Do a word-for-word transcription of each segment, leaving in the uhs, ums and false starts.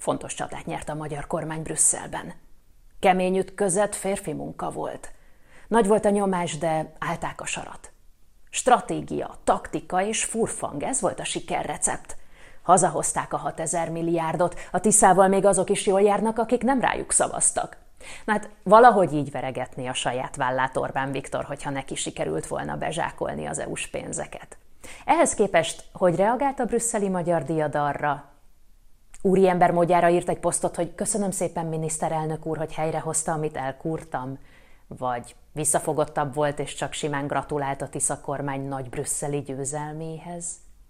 Fontos csatát nyert a magyar kormány Brüsszelben. Kemény ütközet, férfi munka volt. Nagy volt a nyomás, de állták a sarat. Stratégia, taktika és furfang, ez volt a sikerrecept. Hazahozták a hatezer milliárdot, a Tiszával még azok is jól járnak, akik nem rájuk szavaztak. Na hát valahogy így veregetné a saját vállát Orbán Viktor, hogyha neki sikerült volna bezsákolni az é u-s pénzeket. Ehhez képest, hogy reagált a brüsszeli magyar diadalra? Úriember módjára írt egy posztot, hogy köszönöm szépen, miniszterelnök úr, hogy helyrehozta, amit elkúrtam, vagy visszafogottabb volt, és csak simán gratulált a Tisza kormány nagy brüsszeli győzelméhez?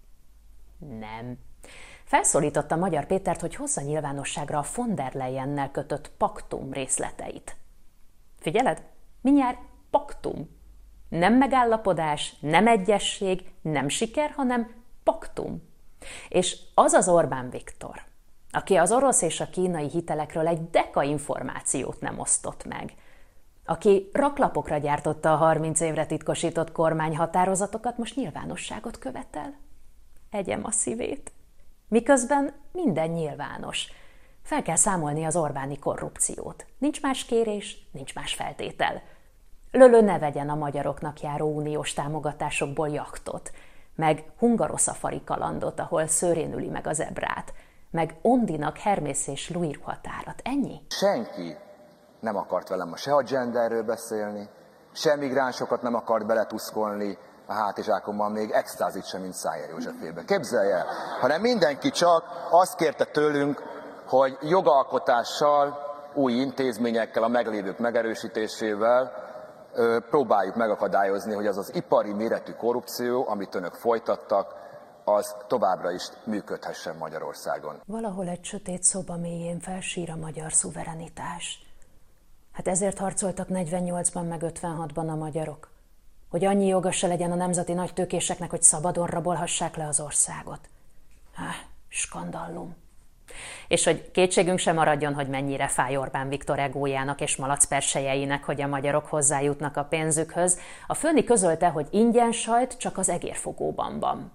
Nem. Felszólította Magyar Pétert, hogy hozza nyilvánosságra a von der Leyennel kötött paktum részleteit. Figyeled? Mindjárt paktum. Nem megállapodás, nem egyesség, nem siker, hanem paktum. És az az Orbán Viktor, aki az orosz és a kínai hitelekről egy deka információt nem osztott meg, aki raklapokra gyártotta a harminc évre titkosított kormányhatározatokat, most nyilvánosságot követel. Egyem a szívét. Miközben minden nyilvános. Fel kell számolni az Orbáni korrupciót. Nincs más kérés, nincs más feltétel. Lölő ne vegyen a magyaroknak járó uniós támogatásokból jachtot, meg hungaroszafari kalandot, ahol szőrén üli meg az ebrát, meg Ondinak Hermész és Louis ruhatárat. Ennyi? Senki nem akart velem se a genderről beszélni, se migránsokat nem akart beletuszkolni a hátizsákomban, még extázit sem, mint Szájer Józsefébe. Képzelj el, hanem mindenki csak azt kérte tőlünk, hogy jogalkotással, új intézményekkel, a meglévők megerősítésével ö, próbáljuk megakadályozni, hogy az az ipari méretű korrupció, amit önök folytattak, az továbbra is működhessen Magyarországon. Valahol egy sötét szoba mélyén felsír a magyar szuverenitás. Hát ezért harcoltak negyvennyolcban meg ötvenhatban a magyarok, hogy annyi joga se legyen a nemzeti nagytőkéseknek, hogy szabadon rabolhassák le az országot. Há, skandallum. És hogy kétségünk sem maradjon, hogy mennyire fáj Orbán Viktor egójának és malacperselyeinek, hogy a magyarok hozzájutnak a pénzükhöz, a főni közölte, hogy ingyen sajt csak az egérfogóban van.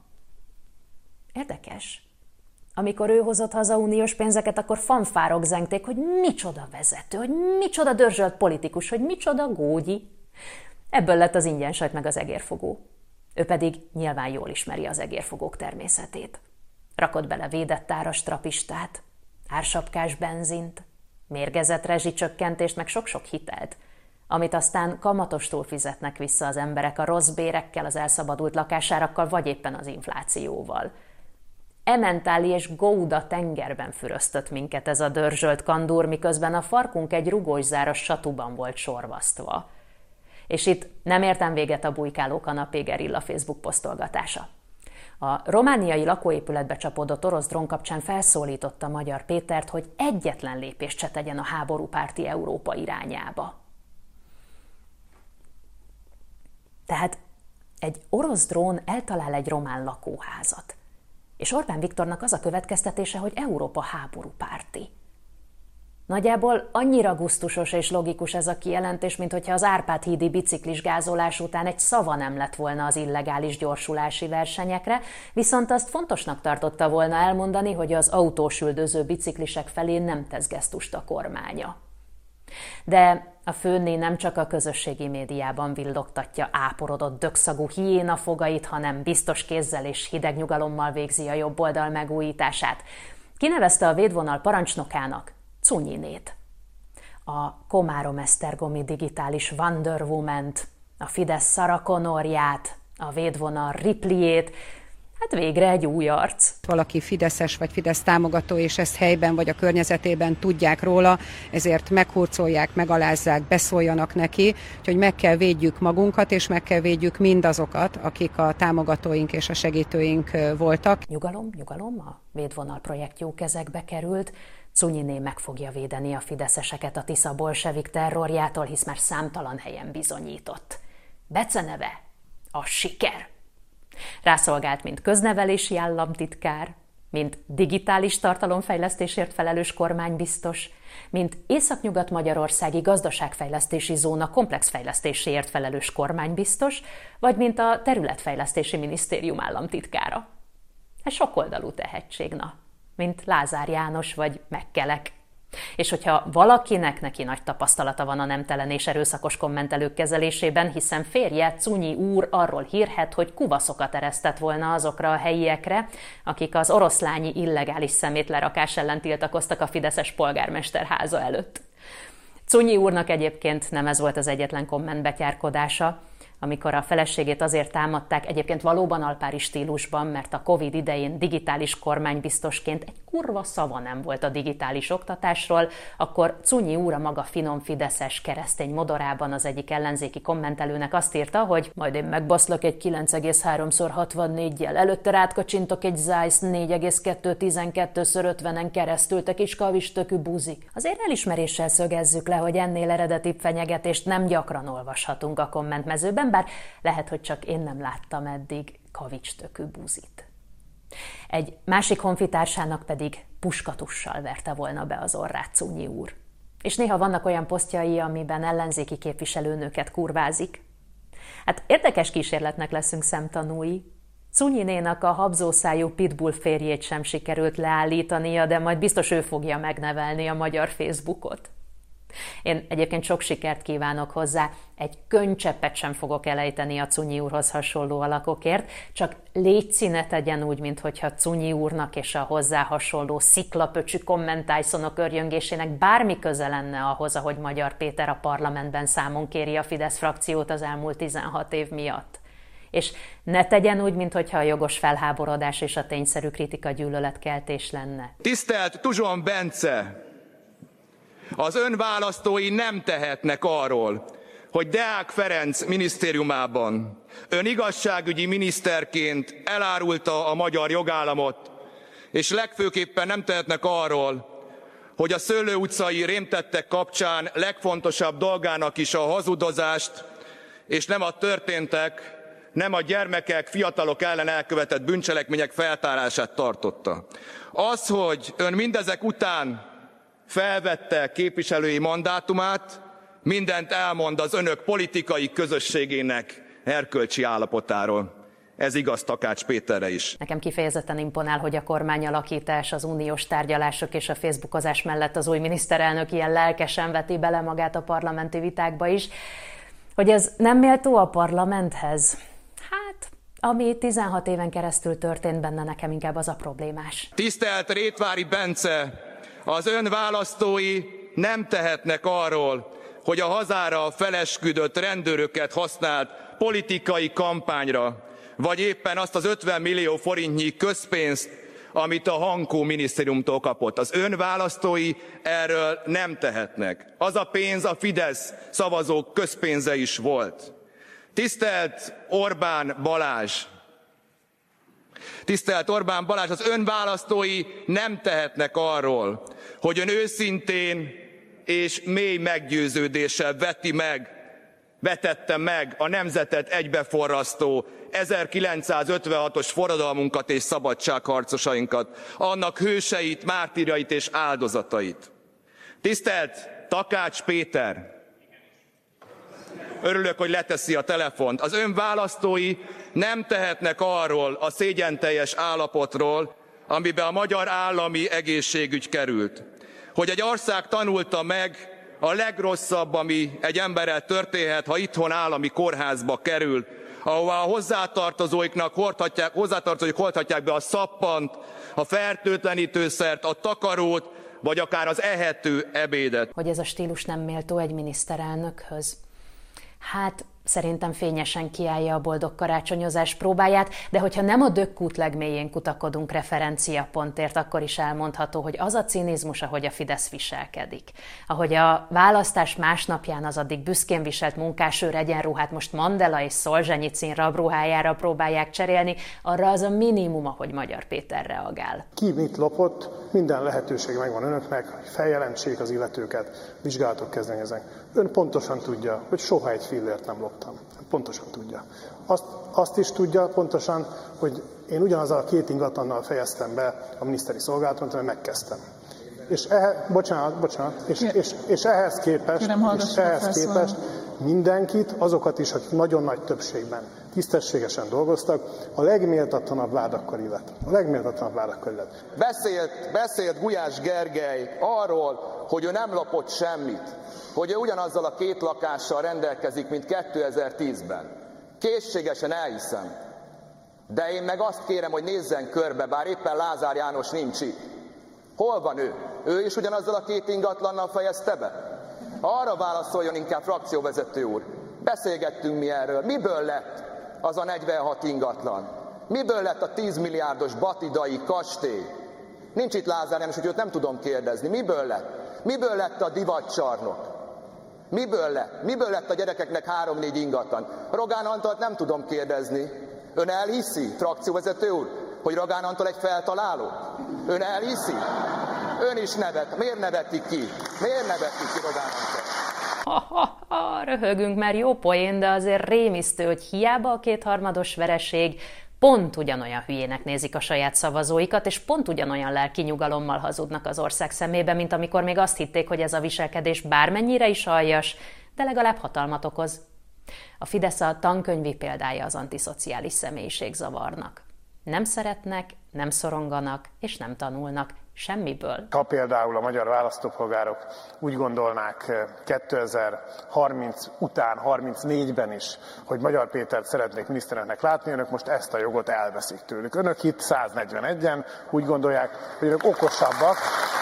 Érdekes. Amikor ő hozott haza uniós pénzeket, akkor fanfárok zengték, hogy micsoda vezető, hogy micsoda dörzsölt politikus, hogy micsoda gógyi. Ebből lett az ingyen sajt meg az egérfogó. Ő pedig nyilván jól ismeri az egérfogók természetét. Rakott bele védett áras trapistát, ársapkás benzint, mérgezett rezsicsökkentést, meg sok-sok hitelt, amit aztán kamatostól fizetnek vissza az emberek a rossz bérekkel, az elszabadult lakásárakkal, vagy éppen az inflációval. Ementáli és Gouda tengerben füröztött minket ez a dörzsölt kandúr, miközben a farkunk egy rugószáros satuban volt sorvasztva. És itt nem értem véget a bujkáló kanapé gerilla Facebook posztolgatása. A romániai lakóépületbe csapódott orosz drón kapcsán felszólította Magyar Pétert, hogy egyetlen lépést se tegyen a háborúpárti Európa irányába. Tehát egy orosz drón eltalál egy román lakóházat, és Orbán Viktornak az a következtetése, hogy Európa háborúpárti. Nagyjából annyira gusztusos és logikus ez a kijelentés, mint hogyha az Árpád-hídi biciklis gázolás után egy szava nem lett volna az illegális gyorsulási versenyekre, viszont azt fontosnak tartotta volna elmondani, hogy az autósüldöző biciklisek felé nem tesz gesztust a kormánya. De a főnné nem csak a közösségi médiában villogtatja áporodott dögszagú hiéna fogait, hanem biztos kézzel és hideg nyugalommal végzi a jobb oldal megújítását. Kinevezte a védvonal parancsnokának Cunyinét, a Komárom-Esztergomi digitális Wonder Woman-t, a Fidesz Sarah Connorját, a védvonal Ripleyjét, hát végre egy új arc. Valaki fideszes vagy Fidesz támogató, és ezt helyben vagy a környezetében tudják róla, ezért meghurcolják, megalázzák, beszóljanak neki, úgyhogy meg kell védjük magunkat, és meg kell védjük mindazokat, akik a támogatóink és a segítőink voltak. Nyugalom, nyugalom, a védvonal projekt jó kezekbe került. Cunyiné meg fogja védeni a fideszeseket a Tisza bolsevik terrorjától, hisz már számtalan helyen bizonyított. Beceneve a siker. Rászolgált, mint köznevelési államtitkár, mint digitális tartalomfejlesztésért felelős kormánybiztos, mint Északnyugat-magyarországi gazdaságfejlesztési zóna komplexfejlesztéséért felelős kormánybiztos, vagy mint a területfejlesztési minisztérium államtitkára. Ez sokoldalú tehetség, na. mint Lázár János vagy Mekkelek. És hogyha valakinek neki nagy tapasztalata van a nemtelen és erőszakos kommentelők kezelésében, hiszen férje, Czunyi úr arról hírhet, hogy kuvaszokat eresztett volna azokra a helyiekre, akik az oroszlányi illegális szemétlerakás ellen tiltakoztak a fideszes polgármester háza előtt. Czunyi úrnak egyébként nem ez volt az egyetlen kommentbetyárkodása, amikor a feleségét azért támadták, egyébként valóban alpári stílusban, mert a Covid idején digitális kormánybiztosként egy kurva szava nem volt a digitális oktatásról, akkor Czunyi úr a maga finom fideszes keresztény modorában az egyik ellenzéki kommentelőnek azt írta, hogy majd én megbaszlak egy kilenc egész három szor hatvannégyjel, előtte rátkacsintok egy Zeiss négy egész kettő tizenkettő szor ötvenen keresztül, te kis kavistökű buzi. Azért elismeréssel szögezzük le, hogy ennél eredetibb fenyegetést nem gyakran olvashatunk a kommentmezőben, bár lehet, hogy csak én nem láttam eddig kavicstökű buzit. Egy másik honfitársának pedig puskatussal verte volna be az orrát Czunyi úr. És néha vannak olyan posztjai, amiben ellenzéki képviselőnőket kurvázik. Hát érdekes kísérletnek leszünk szemtanúi. Czunyinénak a habzószájú pitbull férjét sem sikerült leállítania, de majd biztos ő fogja megnevelni a magyar Facebookot. Én egyébként sok sikert kívánok hozzá, egy könycseppet sem fogok elejteni a Czunyi úrhoz hasonló alakokért, csak létszi ne tegyen úgy, minthogyha Czunyi úrnak és a hozzá hasonló sziklapöcsű kommentájszonok örjöngésének bármi köze lenne ahhoz, ahogy Magyar Péter a parlamentben számon kéri a Fidesz frakciót az elmúlt tizenhat év miatt. És ne tegyen úgy, minthogyha a jogos felháborodás és a tényszerű kritika gyűlöletkeltés lenne. Tisztelt Tuzson Bence! Az ön választói nem tehetnek arról, hogy Deák Ferenc minisztériumában ön igazságügyi miniszterként elárulta a magyar jogállamot, és legfőképpen nem tehetnek arról, hogy a Szőlő utcai rémtettek kapcsán legfontosabb dolgának is a hazudozást, és nem a történtek, nem a gyermekek, fiatalok ellen elkövetett bűncselekmények feltárását tartotta. Az, hogy ön mindezek után felvette képviselői mandátumát, mindent elmond az önök politikai közösségének erkölcsi állapotáról. Ez igaz Takács Péterre is. Nekem kifejezetten imponál, hogy a kormányalakítás, az uniós tárgyalások és a facebookozás mellett az új miniszterelnök ilyen lelkesen veti bele magát a parlamenti vitákba is. Hogy ez nem méltó a parlamenthez? Hát, ami tizenhat éven keresztül történt benne, nekem inkább az a problémás. Tisztelt Rétvári Bence! Az ön választói nem tehetnek arról, hogy a hazára felesküdött rendőröket használt politikai kampányra, vagy éppen azt az ötven millió forintnyi közpénzt, amit a Hankó minisztériumtól kapott. Az ön választói erről nem tehetnek. Az a pénz a Fidesz szavazók közpénze is volt. Tisztelt Orbán Balázs! Tisztelt Orbán Balázs, az ön választói nem tehetnek arról, hogy ön őszintén és mély meggyőződéssel veti meg, vetette meg a nemzetet egybeforrasztó ezerkilencszázötvenhatos forradalmunkat és szabadságharcosainkat, annak hőseit, mártírjait és áldozatait. Tisztelt Takács Péter! Örülök, hogy leteszi a telefont. Az ön választói nem tehetnek arról a szégyenteljes állapotról, amiben a magyar állami egészségügy került. Hogy egy ország tanulta meg a legrosszabb, ami egy emberrel történhet, ha itthon állami kórházba kerül, ahová a hozzátartozóiknak hordhatják, hozzátartozóik hordhatják be a szappant, a fertőtlenítőszert, a takarót, vagy akár az ehető ebédet. Hogy ez a stílus nem méltó egy miniszterelnökhöz? Hát szerintem fényesen kiállja a boldog karácsonyozás próbáját, de hogyha nem a dökkút legmélyén kutakodunk referenciapontért, akkor is elmondható, hogy az a cinizmus, ahogy a Fidesz viselkedik. Ahogy a választás másnapján az addig büszkén viselt munkásőr egyenruhát most Mandela és Szolzsenyicin rabruhájára próbálják cserélni, arra az a minimum, ahogy Magyar Péter reagál. Ki mit lopott, minden lehetőség megvan önöknek, hogy feljelentsék az illetőket, vizsgálatok kezdeményeznek. Ön pontosan tudja, hogy soha egy fillért nem loptam. Pontosan tudja. Azt, azt is tudja pontosan, hogy én ugyanazzal a két ingatlannal fejeztem be a miniszteri szolgálatomat, mert megkezdtem. És, ehe, bocsánat, bocsánat, és, és, és ehhez képest, és ehhez képest mindenkit, azokat is, akik nagyon nagy többségben tisztességesen dolgoztak, a legméltatlanabb vádakkal illet. A legméltatlanabb vádakkal illet. Beszélt, beszélt Gulyás Gergely arról, hogy ő nem lopott semmit, hogy ő ugyanazzal a két lakással rendelkezik, mint kétezer-tízben. Készségesen elhiszem. De én meg azt kérem, hogy nézzen körbe, bár éppen Lázár János nincs itt. Hol van ő? Ő is ugyanazzal a két ingatlannal fejezte be? Arra válaszoljon inkább, frakcióvezető úr. Beszélgettünk mi erről. Miből lett az a negyvenhat ingatlan? Miből lett a tíz milliárdos batidai kastély? Nincs itt Lázár János, hogy őt nem tudom kérdezni. Miből lett? Miből lett a divatcsarnok? Miből lett? Miből lett a gyerekeknek három-négy ingatlan? Rogán Antalt nem tudom kérdezni. Ön elhiszi, frakcióvezető úr, hogy Rogán Antal egy feltaláló? Ön elhiszi? Ön is nevet. Miért neveti ki? Miért neveti ki Rogán Antal? Ha, ha, ha, röhögünk, mert jó poén, de azért rémisztő, hogy hiába a kétharmados vereség, pont ugyanolyan hülyének nézik a saját szavazóikat, és pont ugyanolyan lelki nyugalommal hazudnak az ország szemébe, mint amikor még azt hitték, hogy ez a viselkedés bármennyire is aljas, de legalább hatalmat okoz. A Fidesz a tankönyvi példája az antiszociális személyiségzavarnak. Nem szeretnek, nem szoronganak, és nem tanulnak semmiből. Ha például a magyar választópolgárok úgy gondolnák kétezer-harminc után, harmincnégyben is, hogy Magyar Pétert szeretnék miniszterelnöknek látni, önök most ezt a jogot elveszik tőlük. Önök itt száznegyvenegyen úgy gondolják, hogy önök okosabbak.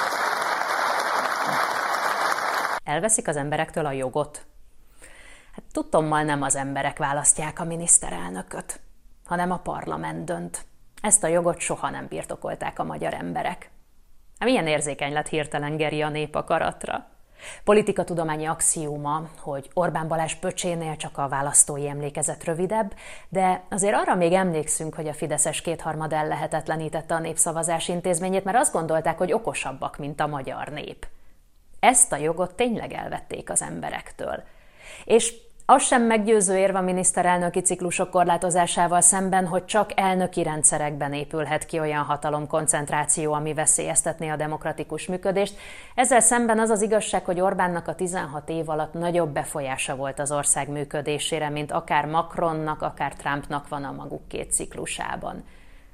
Elveszik az emberektől a jogot? Hát tudtommal nem az emberek választják a miniszterelnököt, hanem a parlament dönt. Ezt a jogot soha nem birtokolták a magyar emberek. Milyen érzékeny lett hirtelen Geri a népakaratra? Politikatudományi axióma, hogy Orbán Balázs pöcsénél csak a választói emlékezet rövidebb, de azért arra még emlékszünk, hogy a fideszes kétharmad ellehetetlenítette a népszavazás intézményét, mert azt gondolták, hogy okosabbak, mint a magyar nép. Ezt a jogot tényleg elvették az emberektől. És az sem meggyőző érv a miniszterelnöki ciklusok korlátozásával szemben, hogy csak elnöki rendszerekben épülhet ki olyan hatalomkoncentráció, ami veszélyeztetné a demokratikus működést. Ezzel szemben az az igazság, hogy Orbánnak a tizenhat év alatt nagyobb befolyása volt az ország működésére, mint akár Macronnak, akár Trumpnak van a maguk két ciklusában.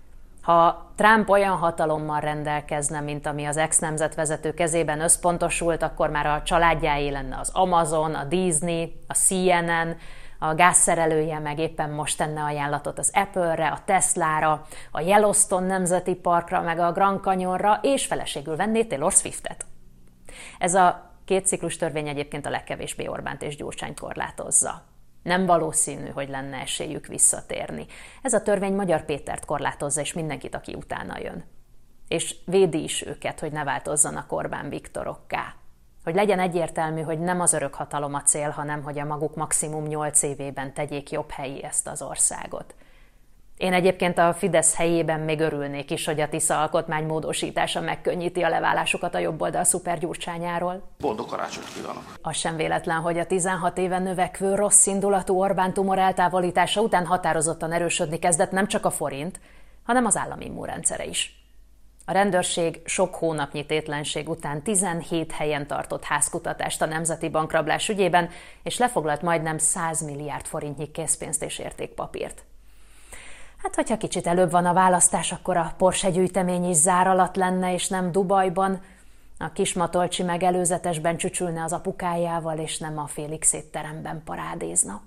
Ha Trump olyan hatalommal rendelkezne, mint ami az ex-nemzetvezető kezében összpontosult, akkor már a családjáé lenne az Amazon, a Disney, a C N N, a gázszerelője meg éppen most tenne ajánlatot az Apple-re, a Teslára, a Yellowstone Nemzeti Parkra, meg a Grand Canyonra, és feleségül venné Taylor Swiftet. Ez a két ciklus törvény egyébként a legkevésbé Orbánt és Gyurcsányt korlátozza. Nem valószínű, hogy lenne esélyük visszatérni. Ez a törvény Magyar Pétert korlátozza, és mindenkit, aki utána jön. És védi is őket, hogy ne változzanak Orbán Viktorokká. Hogy legyen egyértelmű, hogy nem az örök hatalom a cél, hanem hogy a maguk maximum nyolc évében tegyék jobb helyé ezt az országot. Én egyébként a Fidesz helyében még örülnék is, hogy a Tisza alkotmány módosítása megkönnyíti a leválásukat a jobboldal szupergyurcsányáról. Boldog karácsonyt kívánok! Az sem véletlen, hogy a tizenhat éve növekvő rossz indulatú Orbán tumor eltávolítása után határozottan erősödni kezdett nem csak a forint, hanem az állam immunrendszere is. A rendőrség sok hónapnyi tétlenség után tizenhét helyen tartott házkutatást a Nemzeti Bankrablás ügyében, és lefoglalt majdnem száz milliárd forintnyi készpénzt és értékpapírt. Hát, hogyha kicsit előbb van a választás, akkor a Porsche gyűjtemény is zár alatt lenne, és nem Dubajban. A Kismatolcsi meg előzetesben csücsülne az apukájával, és nem a Félix étteremben parádézna.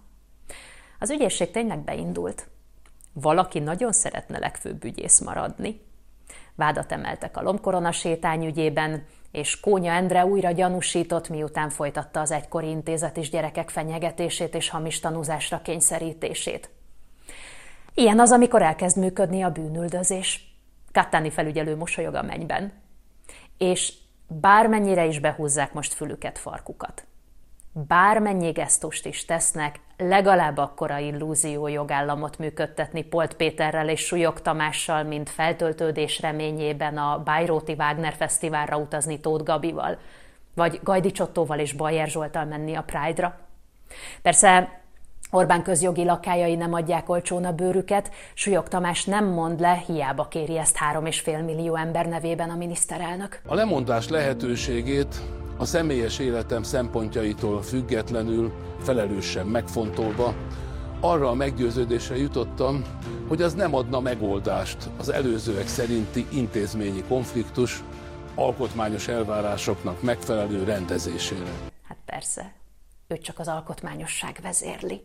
Az ügyészség tényleg beindult. Valaki nagyon szeretne legfőbb ügyész maradni. Vádat emeltek a Lombkorona sétány ügyében, és Kónya Endre újra gyanúsított, miután folytatta az egykori intézet is gyerekek fenyegetését és hamis tanúzásra kényszerítését. Ilyen az, amikor elkezd működni a bűnüldözés. Kattáni felügyelő mosolyog a mennyben. És bármennyire is behúzzák most fülüket, farkukat. Bármennyi gesztust is tesznek, legalább akkora illúzió jogállamot működtetni Polt Péterrel és Súlyog Tamással, mint feltöltődés reményében a Bajróti Wagner Fesztiválra utazni Tóth Gabival, vagy Gajdi Csottóval és Bajer Zsolttal menni a Pride-ra. Persze Orbán közjogi lakájai nem adják olcsón a bőrüket, Súlyog Tamás nem mond le, hiába kéri ezt három és fél millió ember nevében a miniszterelnök. A lemondás lehetőségét a személyes életem szempontjaitól függetlenül, felelősen megfontolva, arra a meggyőződésre jutottam, hogy az nem adna megoldást az előzőek szerinti intézményi konfliktus alkotmányos elvárásoknak megfelelő rendezésére. Hát persze, őt csak az alkotmányosság vezérli.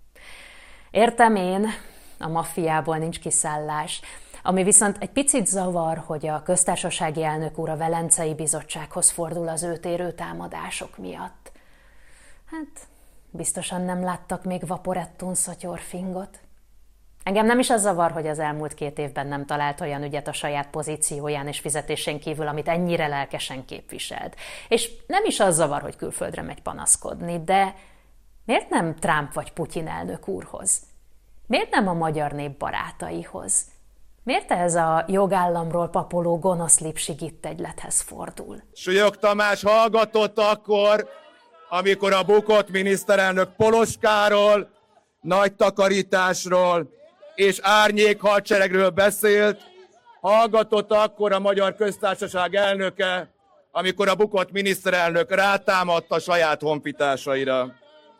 Értem én, a maffiából nincs kiszállás, ami viszont egy picit zavar, hogy a köztársasági elnök úr a Velencei Bizottsághoz fordul az őt érő támadások miatt. Hát, biztosan nem láttak még Vaporettun szatyorfingot. Engem nem is az zavar, hogy az elmúlt két évben nem talált olyan ügyet a saját pozícióján és fizetésén kívül, amit ennyire lelkesen képviselt. És nem is az zavar, hogy külföldre megy panaszkodni, de miért nem Trump vagy Putyin elnök úrhoz? Miért nem a magyar nép barátaihoz? Miért ez a jogállamról papoló gonosz lipsigit egylethez fordul? Súlyog Tamás hallgatott akkor, amikor a bukott miniszterelnök Poloskáról, nagy takarításról és árnyék hadseregről beszélt, hallgatott akkor a Magyar Köztársaság elnöke, amikor a bukott miniszterelnök rátámadt a saját honfitársaira.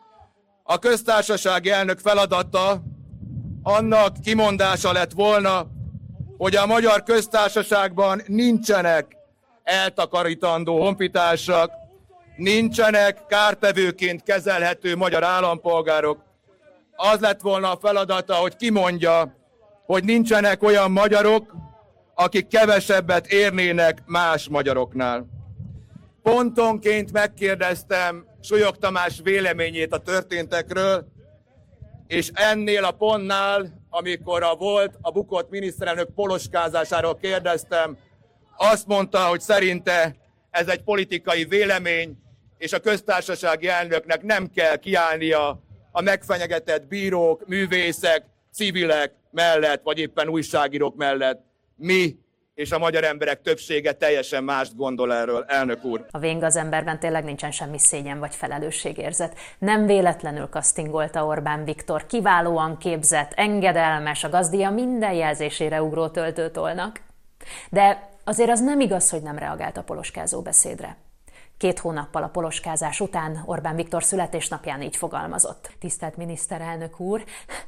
A köztársasági elnök feladata annak kimondása lett volna, hogy a Magyar Köztársaságban nincsenek eltakarítandó honfitársak, nincsenek kártevőként kezelhető magyar állampolgárok. Az lett volna a feladata, hogy kimondja, hogy nincsenek olyan magyarok, akik kevesebbet érnének más magyaroknál. Pontonként megkérdeztem Súlyog Tamás véleményét a történtekről, és ennél a pontnál, amikor a volt, a bukott miniszterelnök poloskázásáról kérdeztem, azt mondta, hogy szerinte ez egy politikai vélemény, és a köztársasági elnöknek nem kell kiállnia a megfenyegetett bírók, művészek, civilek mellett, vagy éppen újságírók mellett. Mi és a magyar emberek többsége teljesen mást gondol erről, elnök úr. A véngazemberben tényleg nincsen semmi szégyen vagy felelősségérzet. Nem véletlenül kasztingolta Orbán Viktor, kiválóan képzett, engedelmes, a gazdia minden jelzésére ugró töltőtolnak. De azért az nem igaz, hogy nem reagált a poloskázó beszédre. Két hónappal a poloskázás után Orbán Viktor születésnapján így fogalmazott. Tisztelt miniszterelnök úr,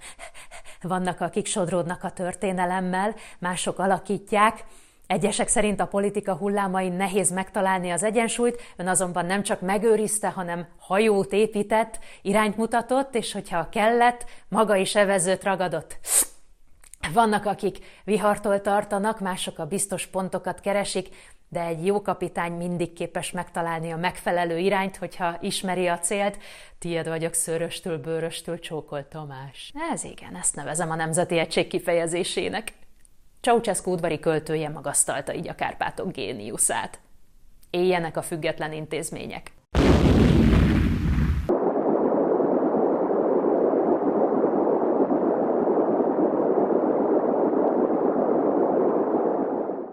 vannak, akik sodródnak a történelemmel, mások alakítják. Egyesek szerint a politika hullámain nehéz megtalálni az egyensúlyt, ön azonban nem csak megőrizte, hanem hajót épített, irányt mutatott, és hogyha kellett, maga is evezőt ragadott. Vannak, akik vihartól tartanak, mások a biztos pontokat keresik, de egy jó kapitány mindig képes megtalálni a megfelelő irányt, hogyha ismeri a célt. Tied vagyok szőröstől, bőröstől, Csókolt Tamás. Ez igen, ezt nevezem a Nemzeti Egység kifejezésének. Ceausescu udvari költője magasztalta így a Kárpátok géniuszát. Éljenek a független intézmények.